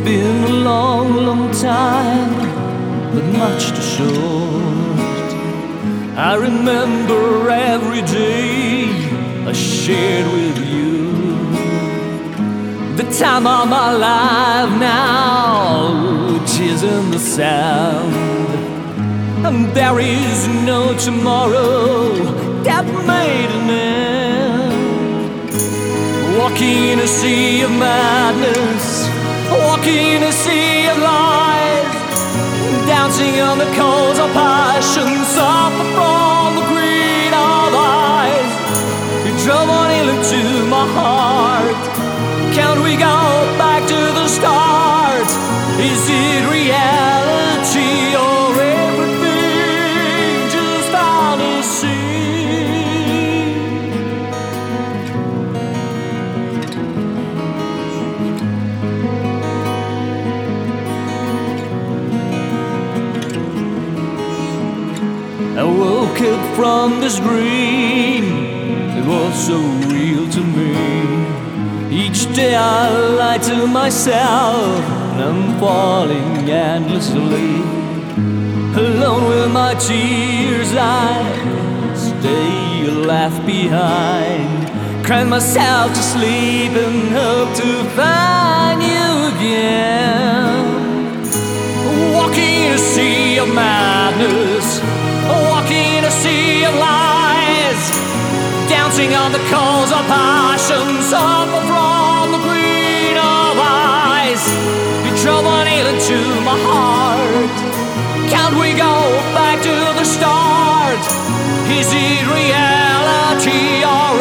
been a long, long time, but much too short. I remember every day I shared with you, the time of my life now, which is in the sand. And there is no tomorrow that made an end. Walking in a sea of madness, walking in a sea of lies, dancing on the coals of passion, suffer from the greed of eyes. You drove on into my heart. Can't we go back to the start? Is it reality or everything just fantasy? I woke up from this dream, it was so real to me. Each day I lie to myself, and I'm falling endlessly. Alone with my tears, I stay left behind, crying myself to sleep and hope to find you again. Walking in a sea of madness, walking in a sea of lies, dancing on the coals of passion, suffer from the greed of eyes. You drove a nail into my heart. Can't we go back to the start? Is it reality or